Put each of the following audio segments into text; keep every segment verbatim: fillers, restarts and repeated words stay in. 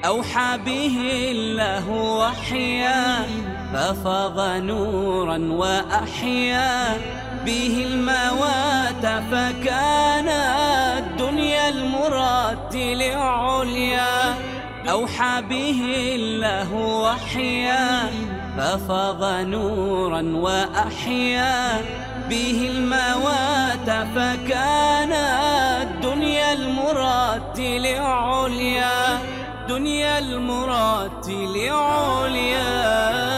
أوحى به الله وحيا ففاض نورا وأحيا به الموات فكان الدنيا المرتل عليا. أوحى به الله وحيا ففاض نورا وأحيا به الموات فكان الدنيا المرتل عليا. دنيا المرتل عليا.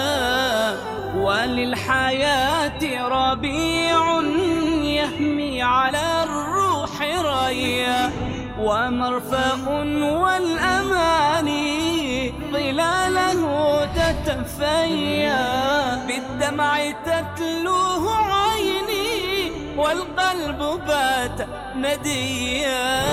وللحياة ربيع يهمي على الروح ريا ومرفأ والأماني ظلاله تتفيا. بالدمع تتلوه عيني والقلب بات نديا.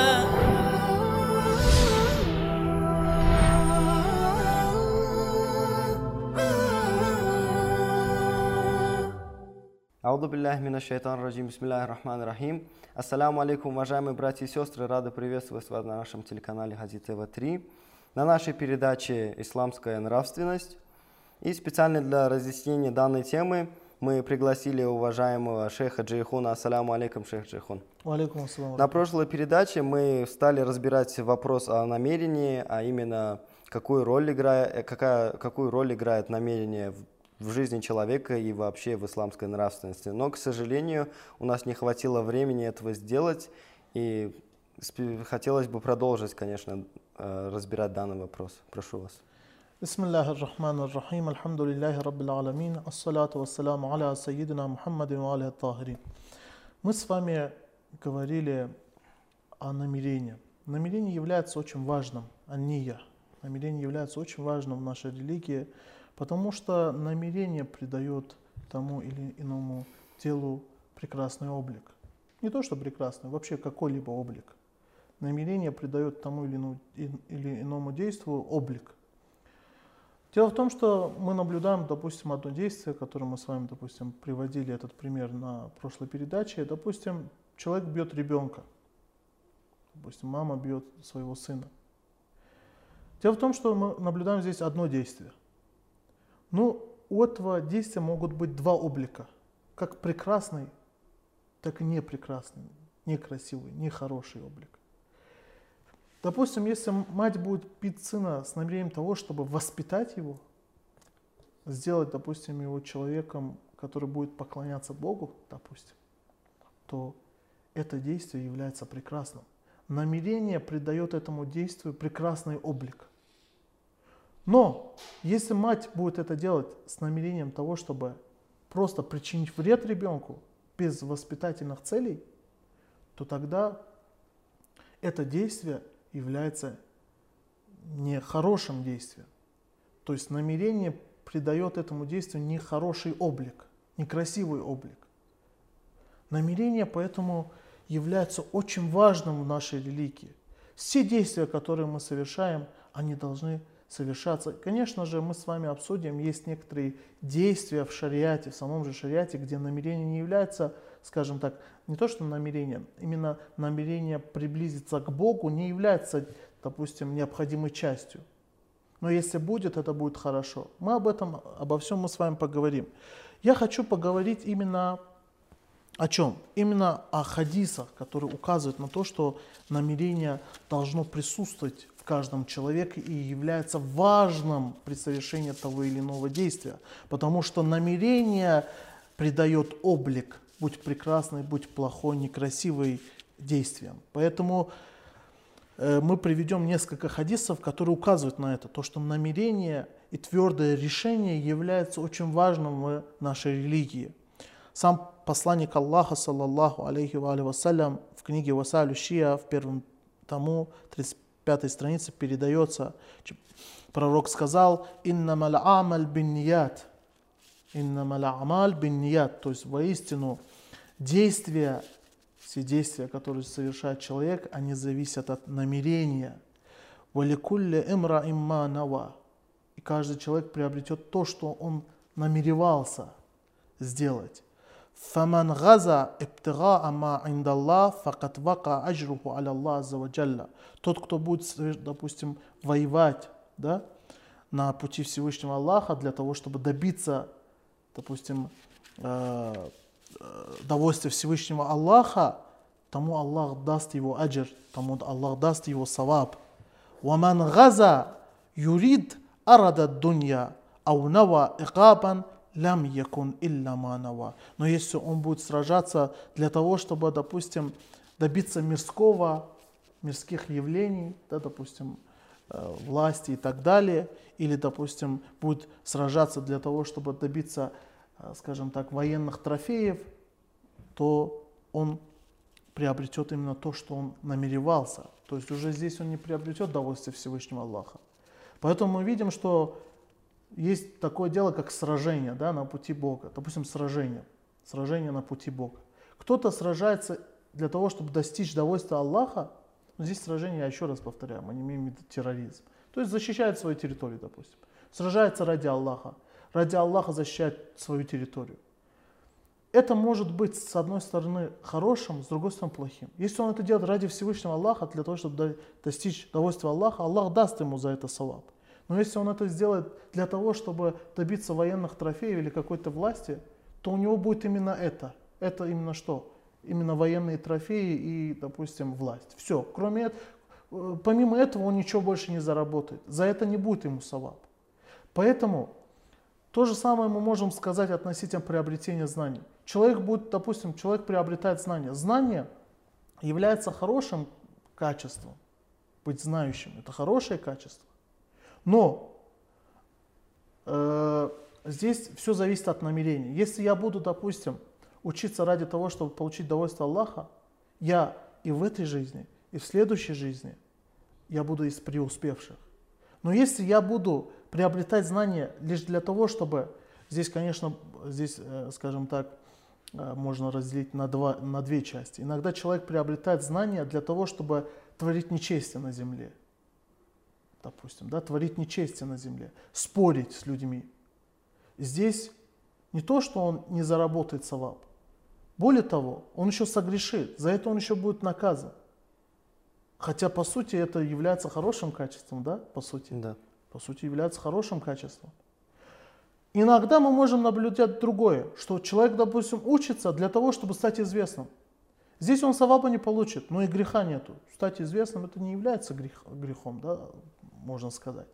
Ауду билляхи минаш шайтан раджим, бисмиллахи рахмани рахим. Ассаляму алейкум, уважаемые братья и сестры, рады приветствовать вас на нашем телеканале Хади ТВ три, на нашей передаче «Исламская нравственность». И специально для разъяснения данной темы мы пригласили уважаемого шейха Джейхуна. Ассаляму алейкум, шейх Джейхун. Алейкум ассалам. На прошлой передаче мы стали разбирать вопрос о намерении, а именно какую роль играет, какая, какую роль играет намерение в в жизни человека и вообще в исламской нравственности. Но, к сожалению, у нас не хватило времени этого сделать, и хотелось бы продолжить, конечно, разбирать данный вопрос. Прошу вас. Бисмиллахи р-Рахмани р-Рахим, альхамдулиллахи раббил аламин, ассалату вассаляму аля сайидина Мухаммадин ва аля тахирин. Мы с вами говорили о намерении. Намерение является очень важным, ан-ния. Намерение является очень важным в нашей религии, потому что намерение придает тому или иному делу прекрасный облик. Не то, что прекрасный, вообще какой-либо облик. Намерение придает тому или иному, или иному действию облик. Дело в том, что мы наблюдаем, допустим, одно действие, которое мы с вами, допустим, приводили этот пример на прошлой передаче. Допустим, человек бьет ребенка. Допустим, мама бьет своего сына. Дело в том, что мы наблюдаем здесь одно действие. Но у этого действия могут быть два облика. Как прекрасный, так и непрекрасный, некрасивый, нехороший облик. Допустим, если мать будет бить сына с намерением того, чтобы воспитать его, сделать, допустим, его человеком, который будет поклоняться Богу, допустим, то это действие является прекрасным. Намерение придает этому действию прекрасный облик. Но если мать будет это делать с намерением того, чтобы просто причинить вред ребенку без воспитательных целей, то тогда это действие является нехорошим действием. То есть намерение придает этому действию нехороший облик, некрасивый облик. Намерение поэтому является очень важным в нашей религии. Все действия, которые мы совершаем, они должны совершаться. Конечно же, мы с вами обсудим, есть некоторые действия в шариате, в самом же шариате, где намерение не является, скажем так, не то что намерением, именно намерение приблизиться к Богу не является, допустим, необходимой частью. Но если будет, это будет хорошо. Мы об этом, обо всем мы с вами поговорим. Я хочу поговорить именно о чем? Именно о хадисах, которые указывают на то, что намерение должно присутствовать в каждом человеке и является важным при совершении того или иного действия. Потому что намерение придает облик, будь прекрасный, будь плохой, некрасивый действиям. Поэтому э, мы приведем несколько хадисов, которые указывают на это. То, что намерение и твердое решение является очень важным в нашей религии. Сам посланник Аллаха, саллаллаху алейхи ва алейхи вассалям, в книге Васалю Шия, в первом тому, тридцать пятой странице передается, пророк сказал: «Иннамал амаль бин ният». «Иннамал амаль бин ният». То есть воистину действия, все действия, которые совершает человек, они зависят от намерения. «Валикулли имра имма нава». И каждый человек приобретет то, что он намеревался сделать. فَمَنْ غَزَى ابْتِغَاءَ مَا عِنْدَ اللَّهِ فَقَدْ وَقَعَ أَجْرُهُ عَلَى اللَّهِ عَزَّ وَجَلَّ. Тот, кто будет, допустим, воевать, да, на пути Всевышнего Аллаха для того, чтобы добиться, допустим, э, довольствия Всевышнего Аллаха, тому Аллах даст его аджр, тому Аллах даст его саваб. وَمَنْ غَزَى يُرِيدْ أَرَدَ الدُّنْيَا أَوْ نَوَى إِقَابًا лям якун илля манава. Но если он будет сражаться для того, чтобы, допустим, добиться мирского, мирских явлений, да, допустим, власти и так далее, или, допустим, будет сражаться для того, чтобы добиться, скажем так, военных трофеев, то он приобретет именно то, что он намеревался. То есть уже здесь он не приобретет довольствие Всевышнего Аллаха. Поэтому мы видим, что есть такое дело, как сражение, да, на пути Бога. Допустим, сражение. Сражение на пути Бога. Кто-то сражается для того, чтобы достичь довольствия Аллаха. Но здесь сражение, я еще раз повторяю, мы не имеем в виду терроризм. То есть защищает свою территорию, допустим. Сражается ради Аллаха. Ради Аллаха защищает свою территорию. Это может быть, с одной стороны, хорошим, с другой стороны, плохим. Если он это делает ради Всевышнего Аллаха, для того, чтобы достичь довольствия Аллаха, Аллах даст ему за это саваб. Но если он это сделает для того, чтобы добиться военных трофеев или какой-то власти, то у него будет именно это. Это именно что? Именно военные трофеи и, допустим, власть. Все. Кроме этого, помимо этого он ничего больше не заработает. За это не будет ему саваб. Поэтому то же самое мы можем сказать относительно приобретения знаний. Человек будет, допустим, человек приобретает знания. Знание является хорошим качеством. Быть знающим – это хорошее качество. Но э, здесь все зависит от намерения. Если я буду, допустим, учиться ради того, чтобы получить довольствие Аллаха, я и в этой жизни, и в следующей жизни я буду из преуспевших. Но если я буду приобретать знания лишь для того, чтобы... Здесь, конечно, здесь, э, скажем так, э, можно разделить на, два, на две части. Иногда человек приобретает знания для того, чтобы творить нечестие на земле. Допустим, да, творить нечестие на земле, спорить с людьми. Здесь не то, что он не заработает саваб. Более того, он еще согрешит, за это он еще будет наказан. Хотя, по сути, это является хорошим качеством, да, по сути? Да. По сути, является хорошим качеством. Иногда мы можем наблюдать другое, что человек, допустим, учится для того, чтобы стать известным. Здесь он саваба не получит, но и греха нету. Стать известным это не является грех, грехом, да, можно сказать.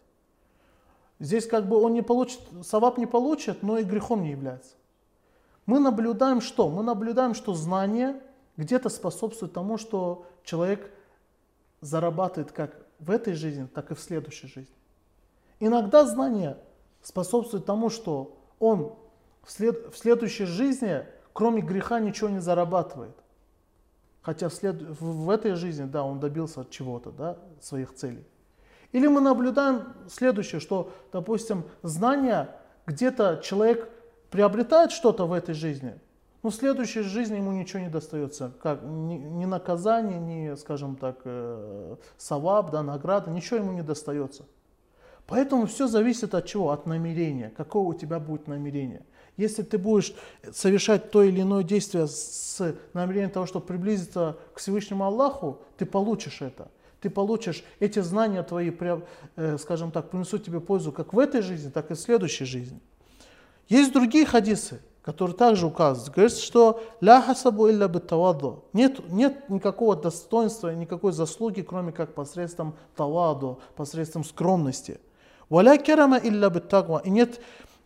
Здесь как бы он не получит, саваб не получит, но и грехом не является. Мы наблюдаем что? Мы наблюдаем, что знание где-то способствует тому, что человек зарабатывает как в этой жизни, так и в следующей жизни. Иногда знание способствует тому, что он в, след, в следующей жизни, кроме греха, ничего не зарабатывает. Хотя в, след, в, в этой жизни, да, он добился чего-то, да, своих целей. Или мы наблюдаем следующее, что, допустим, знание, где-то человек приобретает что-то в этой жизни, но в следующей жизни ему ничего не достается. Как, ни, ни наказание, ни, скажем так, э, саваб, да, награда, ничего ему не достается. Поэтому все зависит от чего? От намерения. Какое у тебя будет намерение. Если ты будешь совершать то или иное действие с намерением того, чтобы приблизиться к Всевышнему Аллаху, ты получишь это. Ты получишь эти знания твои, скажем так, принесут тебе пользу как в этой жизни, так и в следующей жизни. Есть другие хадисы, которые также указывают. Говорится, что «ля хасабу илля биттаваду». Нет, нет никакого достоинства, никакой заслуги, кроме как посредством таваду, посредством скромности. «Валя керама илля биттагва». И нет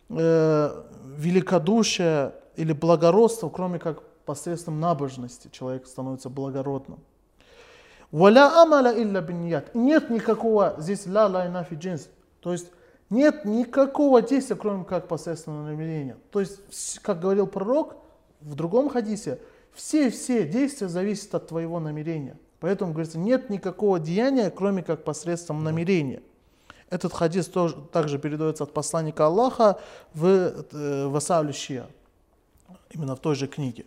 э, великодушия или благородства, кроме как посредством набожности. Человек становится благородным. «Валя амаля илля бинният». Нет никакого, здесь «ля лайна фи джинс». То есть нет никакого действия, кроме как посредством намерения. То есть, как говорил пророк в другом хадисе, все-все действия зависят от твоего намерения. Поэтому, говорится, нет никакого деяния, кроме как посредством намерения. Этот хадис тоже, также передается от посланника Аллаха в Васауль Шия, именно в той же книге.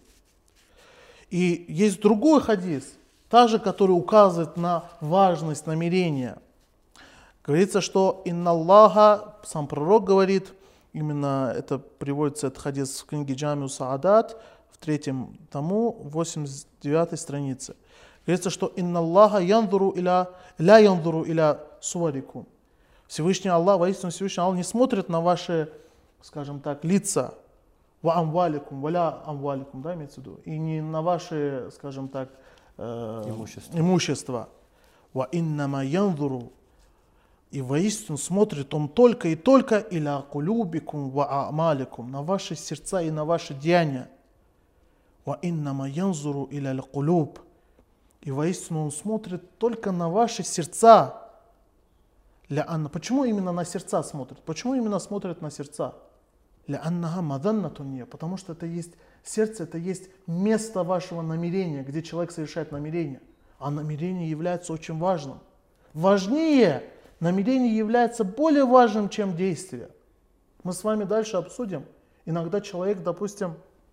И есть другой хадис, также который указывает на важность намерения. Говорится, что «Инна Аллаха», сам пророк говорит, именно это приводится, этот хадис в книге Джамиу Саадат, в третьем тому, восемьдесят девятой странице. Говорится, что «Инна Аллаха янзуру иля, ля янзуру иля суарикум». Всевышний Аллах, воистину Всевышний Аллах не смотрит на ваши, скажем так, лица, ва амваликум, валя амваликум, да, имеется в виду, и не на ваши, скажем так, э, имущество. имущество. Ва иннама янзуру, и воистину смотрит он только и только иля кулюбикум ва амаликум, на ваши сердца и на ваши деяния. Ва иннама янзуру иля кулюб, и воистину он смотрит только на ваши сердца. Почему именно на сердца смотрит? Почему именно смотрит на сердца? Потому что это есть сердце, это есть место вашего намерения, где человек совершает намерение. А намерение является очень важным. Важнее, намерение является более важным, чем действие. Мы с вами дальше обсудим. Иногда человек, допустим,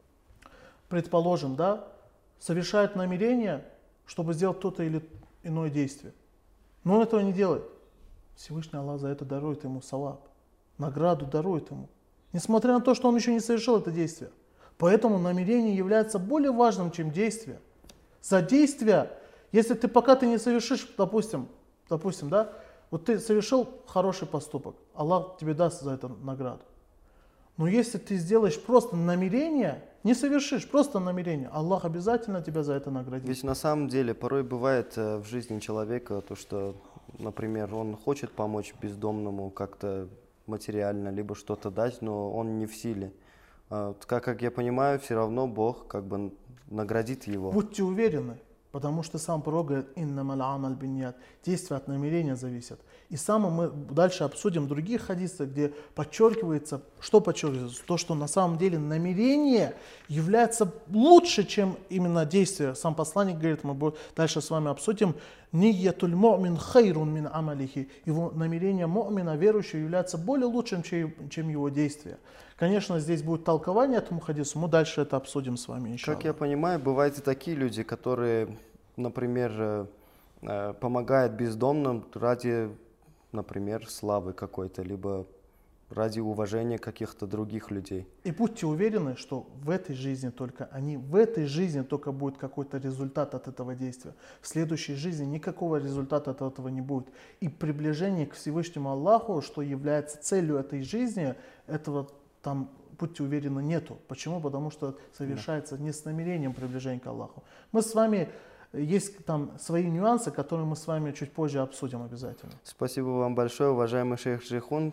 предположим, да, совершает намерение, чтобы сделать то-то или иное действие. Но он этого не делает. Всевышний Аллах за это дарует ему саваб, награду дарует ему, несмотря на то, что он еще не совершил это действие. Поэтому намерение является более важным, чем действие. За действие, если ты пока ты не совершишь, допустим, допустим, да, вот ты совершил хороший поступок, Аллах тебе даст за это награду. Но если ты сделаешь просто намерение, не совершишь, просто намерение, Аллах обязательно тебя за это наградит. Ведь на самом деле порой бывает в жизни человека то, что, например, он хочет помочь бездомному как-то материально, либо что-то дать, но он не в силе. Как, как я понимаю, все равно Бог как бы наградит его. Будьте уверены, потому что сам пророк говорит, «Иннамаль амаль бинният», действия от намерения зависят. И сам мы дальше обсудим другие хадисы, где подчеркивается, что подчеркивается, то, что на самом деле намерение является лучше, чем именно действие. Сам посланник говорит, мы дальше с вами обсудим, «Ниятуль му'мин хайрун мин амалихи», его намерение му'мина, верующего, является более лучшим, чем, чем его действие. Конечно, здесь будет толкование этому хадису, мы дальше это обсудим с вами, иншаллах. Как я понимаю, бывают и такие люди, которые, например, помогают бездомным ради, например, славы какой-то, либо ради уважения каких-то других людей. И будьте уверены, что в этой жизни только они, в этой жизни только будет какой-то результат от этого действия. В следующей жизни никакого результата от этого не будет. И приближение к Всевышнему Аллаху, что является целью этой жизни, этого там, будьте уверены, нету. Почему? Потому что совершается не с намерением приближения к Аллаху. Мы с вами, есть там свои нюансы, которые мы с вами чуть позже обсудим обязательно. Спасибо вам большое, уважаемый шейх Джейхун.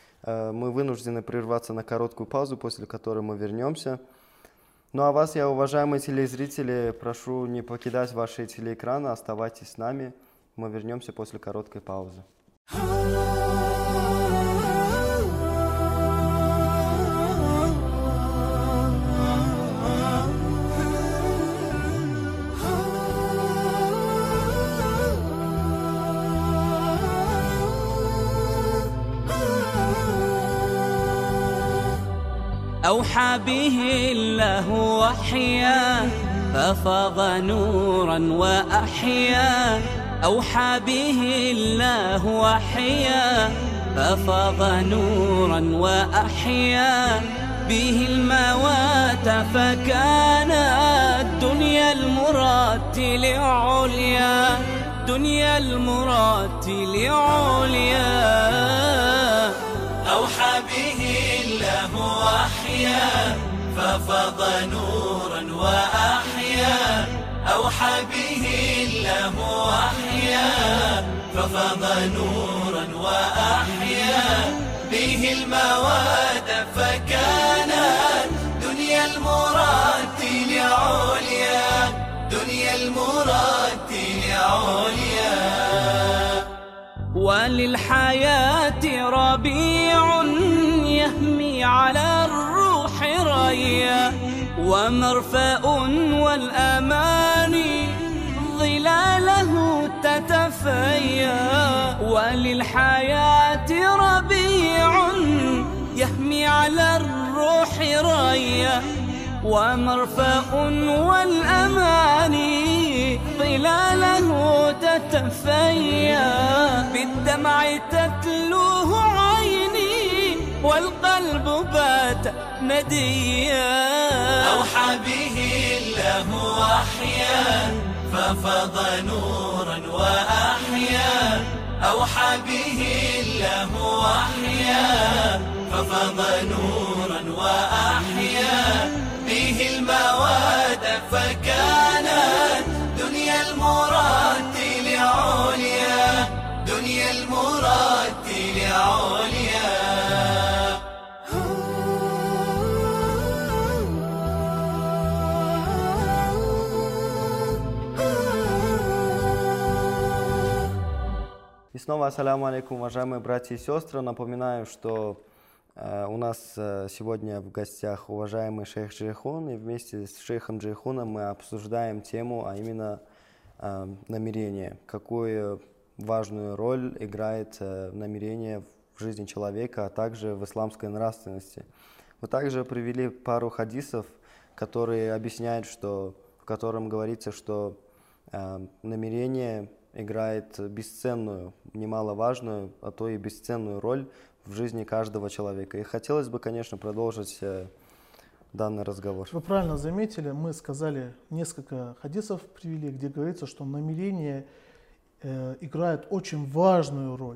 Мы вынуждены прерваться на короткую паузу, после которой мы вернемся. Ну а вас, я, уважаемые телезрители, прошу не покидать ваши телеэкраны, оставайтесь с нами. Мы вернемся после короткой паузы. أوحى به الله وحيا ففاض نورا وأحيا أوحى به الله وحيا ففاض نورا وأحيا به الموات فكان الدنيا المراتل عليا دنيا المراتل عليا أوحى به الله وحيا ففاض نورا وأحيا أوحى به الله وحيا ففاض نورا وأحيا به المواد فكانت دنيا المراتل عليا دنيا المراتل عليا وللحياة ربيع يهمي على الروح ريا ومرفأ والأماني ظلاله تتفيا وللحياة ربيع يهمي على الروح ريا ومرفأ والأماني ظلاله تتفيا بالدمع تتلوه عيني والقلب بات نديا أوحى به له أحيا ففض نورا وأحيا أوحى به الله وحيا ففض نورا وأحيا به المواد فكانت دنيا المرتل عليا دنيا المرتل عليا. И снова ассаляму алейкум, уважаемые братья и сестры. Напоминаю, что э, у нас э, сегодня в гостях уважаемый шейх Джейхун, и вместе с шейхом Джейхуном мы обсуждаем тему, а именно э, намерение. Какую важную роль играет э, намерение в жизни человека, а также в исламской нравственности. Мы также привели пару хадисов, которые объясняют, что, в котором говорится, что э, намерение играет бесценную, немаловажную, а то и бесценную роль в жизни каждого человека. И хотелось бы, конечно, продолжить э, данный разговор. Вы правильно заметили, мы сказали, несколько хадисов привели, где говорится, что намерение э, играет очень важную роль.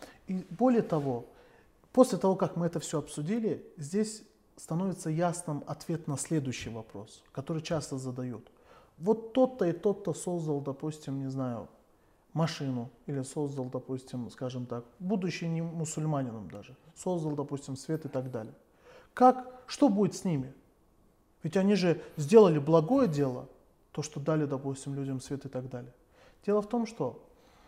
И более того, после того, как мы это все обсудили, здесь становится ясным ответ на следующий вопрос, который часто задают. Вот тот-то и тот-то создал, допустим, не знаю, машину, или создал, допустим, скажем так, будучи не мусульманином даже, создал, допустим, свет и так далее. Как, что будет с ними? Ведь они же сделали благое дело, то, что дали, допустим, людям свет и так далее. Дело в том, что,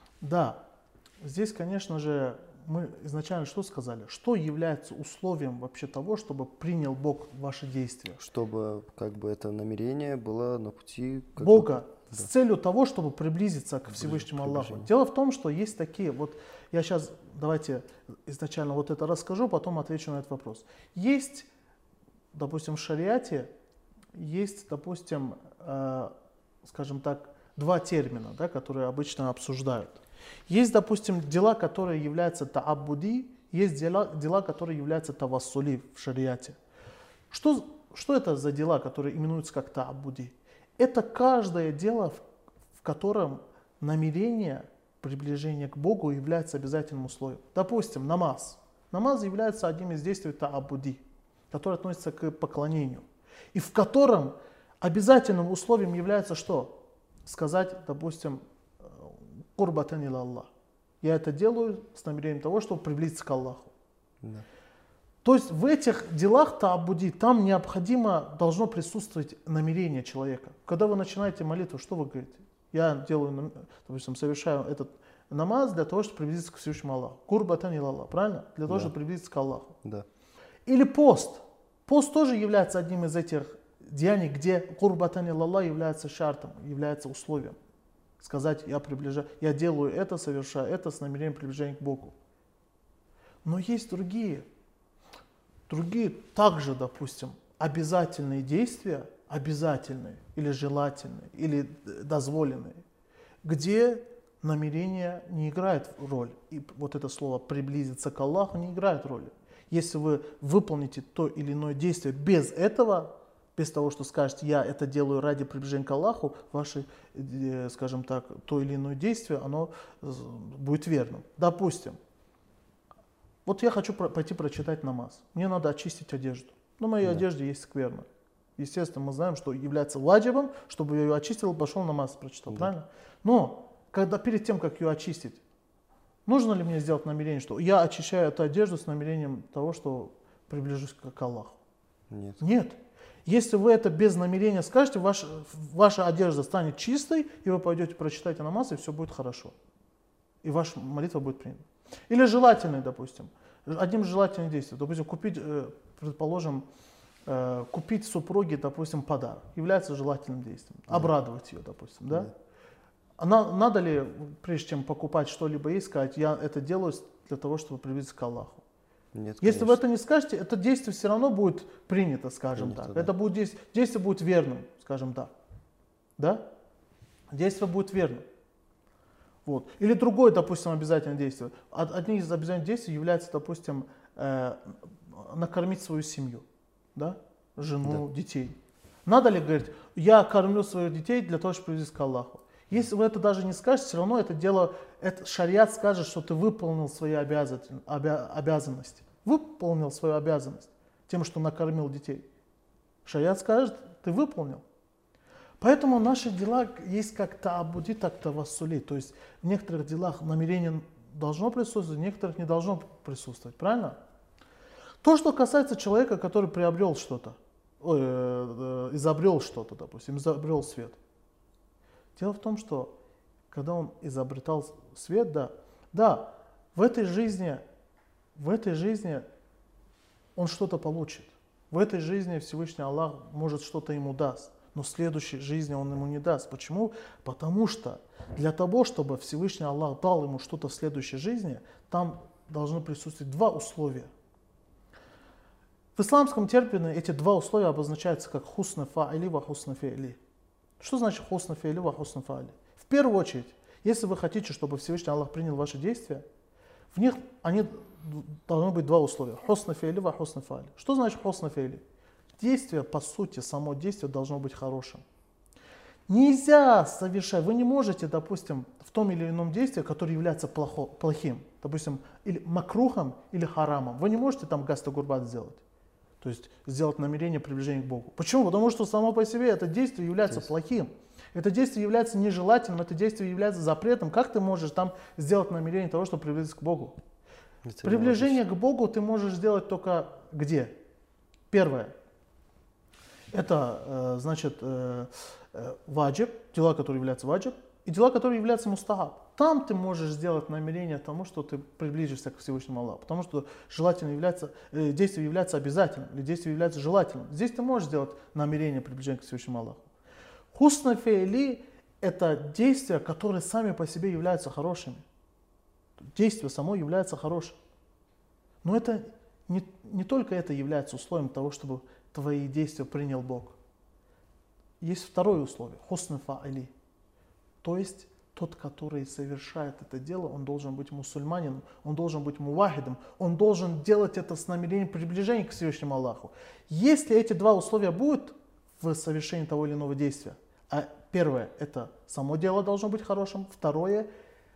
да, здесь, конечно же, мы изначально что сказали? Что является условием вообще того, чтобы принял Бог ваши действия? Чтобы как бы это намерение было на пути как Бога. бы, С да. целью того, чтобы приблизиться к Всевышнему Аллаху. Дело в том, что есть такие, вот я сейчас, давайте изначально вот это расскажу, потом отвечу на этот вопрос. Есть, допустим, в шариате, есть, допустим, э, скажем так, два термина, да, которые обычно обсуждают. Есть, допустим, дела, которые являются та'абуди, есть дела, дела, которые являются тавассули в шариате. Что, что это за дела, которые именуются как та'абуди? Это каждое дело, в котором намерение приближения к Богу является обязательным условием. Допустим, намаз. Намаз является одним из действий та'абуди, который относится к поклонению. И в котором обязательным условием является что? Сказать, допустим, «Курбатан иля Аллах». Я это делаю с намерением того, чтобы приблизиться к Аллаху. Да. То есть в этих делах та'абуди, там необходимо должно присутствовать намерение человека. Когда вы начинаете молитву, что вы говорите? Я делаю, допустим, совершаю этот намаз для того, чтобы приблизиться к Всевышнему Аллаху. Курбатан иля Аллах, правильно? Для того, Да. чтобы приблизиться к Аллаху. Да. Или пост. Пост тоже является одним из этих деяний, где курбатан иля Аллах является шартом, является условием. Сказать, я приближаю, я делаю это, совершаю это с намерением приближения к Богу. Но есть другие, другие также, допустим, обязательные действия, обязательные или желательные, или дозволенные, где намерение не играет роль. И вот это слово «приблизиться к Аллаху» не играет роли. Если вы выполните то или иное действие без этого, без того, что скажете, я это делаю ради приближения к Аллаху, ваше, скажем так, то или иное действие, оно будет верным. Допустим, вот я хочу пойти прочитать намаз. Мне надо очистить одежду. На моей Да. одежде есть скверна. Естественно, мы знаем, что является ваджибом, чтобы я ее очистил, пошел намаз прочитал. Да. Правильно? Но когда, перед тем, как ее очистить, нужно ли мне сделать намерение, что я очищаю эту одежду с намерением того, что приближусь к Аллаху? Нет. Нет. Если вы это без намерения скажете, ваша, ваша одежда станет чистой, и вы пойдете прочитаете намаз, и все будет хорошо. И ваша молитва будет принята. Или желательный, допустим. Одним из желательных действий. Допустим, купить, предположим, купить супруге, допустим, подарок. Является желательным действием. Обрадовать ее, допустим. Да? Да. Надо ли, прежде чем покупать что-либо ей, сказать, я это делаю для того, чтобы приблизиться к Аллаху? Нет, Если конечно. вы это не скажете, это действие все равно будет принято, скажем Принято, так. да. Это будет действие, действие будет верным, скажем так. Да? Действие будет верным. Вот. Или другое, допустим, обязательное действие. Одним из обязательных действий является, допустим, э, накормить свою семью, да? Жену, Да. детей. Надо ли говорить, я кормлю своих детей для того, чтобы привести к Аллаху. Если вы это даже не скажете, все равно это дело, это, шариат скажет, что ты выполнил свои обязан, обя, обязанности. Выполнил свою обязанность тем, что накормил детей. Шариат скажет, ты выполнил. Поэтому наши дела есть как таабуди, так тавассули. То есть в некоторых делах намерение должно присутствовать, в некоторых не должно присутствовать. Правильно? То, что касается человека, который приобрел что-то, ой, э, э, изобрел что-то, допустим, изобрел свет. Дело в том, что когда он изобретал свет, да, да, в этой жизни, в этой жизни он что-то получит. В этой жизни Всевышний Аллах может что-то ему даст, но в следующей жизни он ему не даст. Почему? Потому что для того, чтобы Всевышний Аллах дал ему что-то в следующей жизни, там должны присутствовать два условия. В исламском термине эти два условия обозначаются как хусна фа'или ва хусна фи'ли. Что значит хусна фи'ли ва хусна фа'или? В первую очередь, если вы хотите, чтобы Всевышний Аллах принял ваши действия, в них они должны быть два условия. Хусна фи'ли ва хусна фа'или. Что значит хусна фи'ли? Действие, по сути, само действие должно быть хорошим. Нельзя совершать, вы не можете, допустим, в том или ином действии, которое является плохо, плохим, допустим, или макрухом, или харамом, вы не можете там гастагурбат сделать. То есть сделать намерение приближения к Богу. Почему? Потому что само по себе это действие является есть. плохим. Это действие является нежелательным, это действие является запретом. Как ты можешь там сделать намерение того, чтобы приблизиться к Богу? Это Приближение к Богу ты можешь сделать только где? Первое. Это, э, значит, э, э, ваджиб, дела, которые являются ваджиб, и дела, которые являются мустахаб. Там ты можешь сделать намерение тому, что ты приближишься к Всевышнему Аллаху. Потому что желательно является, э, действие является обязательным, или действие является желательным. Здесь ты можешь сделать намерение приближения к Всевышнему Аллаху. Хусна фи'ли – это действия, которые сами по себе являются хорошими. Действие само является хорошим. Но это не, не только это является условием того, чтобы твои действия принял Бог. Есть второе условие – хусна фа'или. То есть тот, который совершает это дело, он должен быть мусульманином, он должен быть мувахидом, он должен делать это с намерением приближения к Всевышнему Аллаху. Если эти два условия будут в совершении того или иного действия, а первое – это само дело должно быть хорошим, второе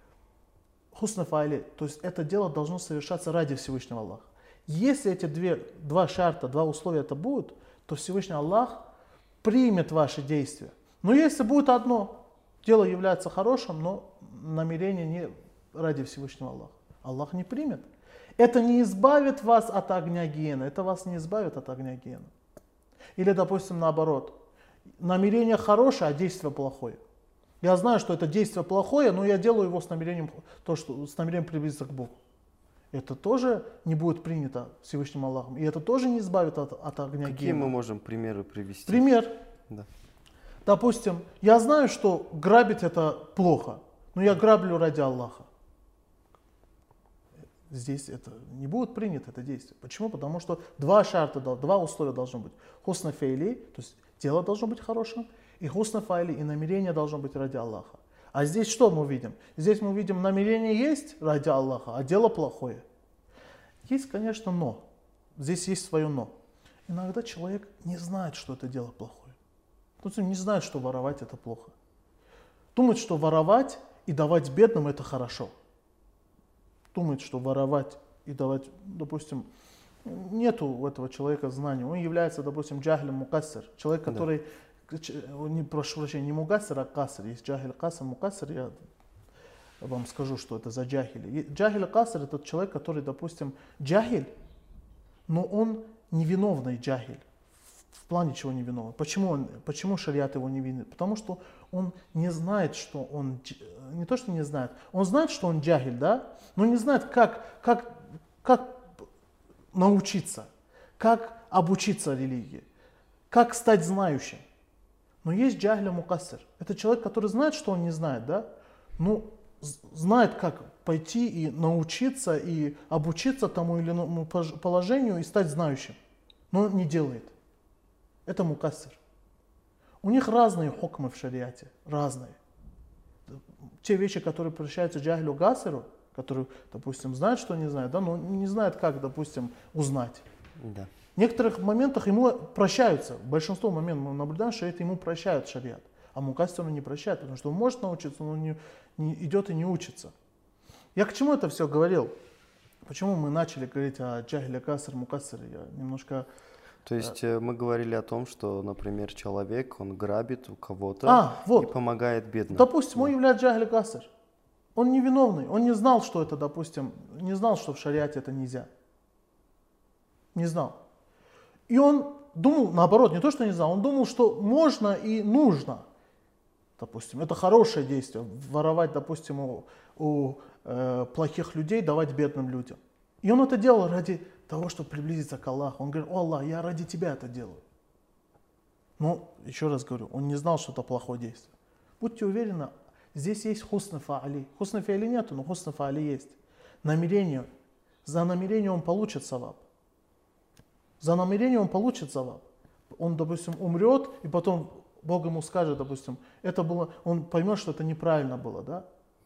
– хусна фа'или, то есть это дело должно совершаться ради Всевышнего Аллаха. Если эти две, два шарта, два условия это будут, то Всевышний Аллах примет ваши действия. Но если будет одно, дело является хорошим, но намерение не ради Всевышнего Аллаха, Аллах не примет. Это не избавит вас от огня гиены, это вас не избавит от огня гиены. Или, допустим, наоборот, намерение хорошее, а действие плохое. Я знаю, что это действие плохое, но я делаю его с намерением, то, что, с намерением приблизиться к Богу. Это тоже не будет принято Всевышним Аллахом. И это тоже не избавит от, от огня гиены. Какие мы можем примеры привести? Пример. Да. Допустим, я знаю, что грабить это плохо, но я граблю ради Аллаха. Здесь это не будет принято, это действие. Почему? Потому что два шарта, два условия должно быть. Хусна фи'ли, то есть дело должно быть хорошим, и хусна фа'или, и намерение должно быть ради Аллаха. А здесь что мы видим? Здесь мы видим, намерение есть ради Аллаха, а дело плохое. Есть, конечно, но. Здесь есть свое но. Иногда человек не знает, что это дело плохое. Он не знает, что воровать это плохо. Думает, что воровать и давать бедным это хорошо. Думает, что воровать и давать, допустим, нету у этого человека знаний. Он является, допустим, джахилем мукассир. Человек, который... Да. Не, прошу прощения, не мугассир, а кассир. Есть джахиль кассир, мукассир, я вам скажу, что это за джахиль. Джахиль кассир – это человек, который, допустим, джахиль, но он невиновный джахиль. В плане чего невиновный. Почему, он, почему шариат его не винит? Потому что он не знает, что он, не то что не знает, он знает, что он джахиль, да, но не знает, как, как, как научиться, как обучиться религии, как стать знающим. Но есть джахиля мукассир. Это человек, который знает, что он не знает, да? Но знает, как пойти и научиться, и обучиться тому или иному положению, и стать знающим. Но он не делает. Это мукассир. У них разные хукмы в шариате. Разные. Те вещи, которые прощаются джахилю гассиру, который, допустим, знает, что не знает, да, но не знает, как, допустим, узнать. Да. некоторых моментах ему прощаются. Большинство моментов мы наблюдаем, что это ему прощают шариат. А мукассиру не прощают, потому что он может научиться, но он не, не идет и не учится. Я к чему это все говорил? Почему мы начали говорить о джахиле каср, мукассире? Я немножко... То есть э, мы говорили о том, что, например, человек, он грабит у кого-то а, вот. и помогает бедным. Допустим, он является джахиле каср. Он невиновный, он не знал, что это, допустим, не знал, что в шариате это нельзя. Не знал. И он думал, наоборот, не то, что не знал, он думал, что можно и нужно. Допустим, это хорошее действие, воровать, допустим, у, у э, плохих людей, давать бедным людям. И он это делал ради того, чтобы приблизиться к Аллаху. Он говорит: о Аллах, я ради тебя это делаю. Но, еще раз говорю, он не знал, что это плохое действие. Будьте уверены, здесь есть хусна фа'али. Хусна фа'али нету, но хусна фа'али есть. Намерение. За намерение он получит саваб. За намерение он получит саваб. Он, допустим, умрет, и потом Бог ему скажет, допустим, это было, он поймет, что это неправильно было, да?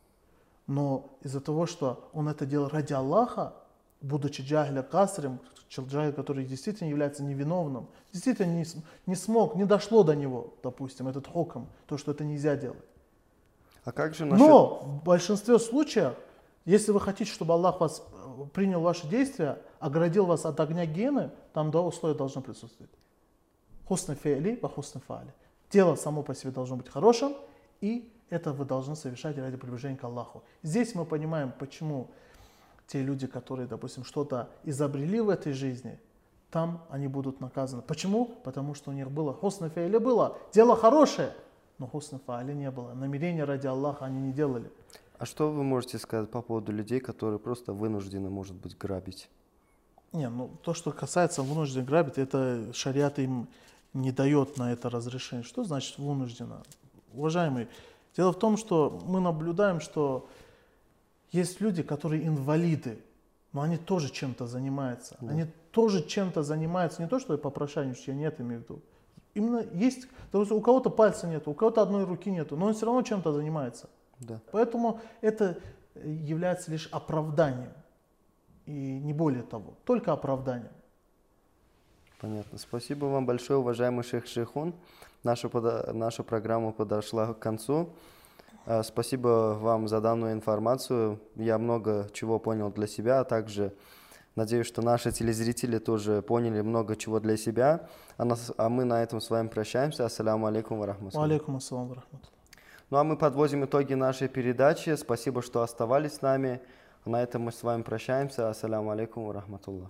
Но из-за того, что он это делал ради Аллаха, будучи джахиля касрем, человек, который действительно является невиновным, действительно не, не смог, не дошло до него, допустим, этот хукм, то, что это нельзя делать. А как же насчет... Но в большинстве случаев, если вы хотите, чтобы Аллах вас принял ваши действия, оградил вас от огня гиены, там два условия должны присутствовать. Хусна фи'ли ва хусна фа'ли. Дело само по себе должно быть хорошим, и это вы должны совершать ради приближения к Аллаху. Здесь мы понимаем, почему те люди, которые, допустим, что-то изобрели в этой жизни, там они будут наказаны. Почему? Потому что у них было хусна фи'ли, было дело хорошее, но хусна фа'ли не было. Намерения ради Аллаха они не делали. А что вы можете сказать по поводу людей, которые просто вынуждены, может быть, грабить? Не, ну то, что касается вынужденно грабить, это шариат им не дает на это разрешение. Что значит вынужденно? Уважаемые, дело в том, что мы наблюдаем, что есть люди, которые инвалиды, но они тоже чем-то занимаются. Да. Они тоже чем-то занимаются, не то, что я попрошайничаю, я не это имею в виду. Именно есть, у кого-то пальца нет, у кого-то одной руки нет, но он все равно чем-то занимается. Да. Поэтому это является лишь оправданием. И не более того, только оправданием. Понятно. Спасибо вам большое, уважаемый шейх Шейхун. Наша, пода... Наша программа подошла к концу. Спасибо вам за данную информацию. Я много чего понял для себя, а также надеюсь, что наши телезрители тоже поняли много чего для себя. А, нас... а мы на этом с вами прощаемся. Ассаляму алейкум ва рахматуллах. Ва алейкум ассалам ва рахматуллах. Ну а мы подводим итоги нашей передачи. Спасибо, что оставались с нами. На этом мы с вами прощаемся. Ассаляму алейкум ва рахматуллах.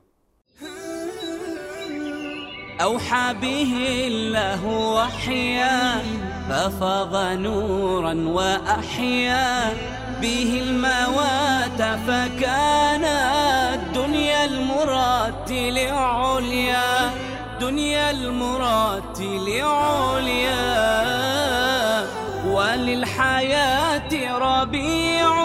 أوحى به الله وحيا ففض نورا وأحيا به الموات فكان الدنيا المراتل عليا دنيا المراتل عليا وللحياة ربيع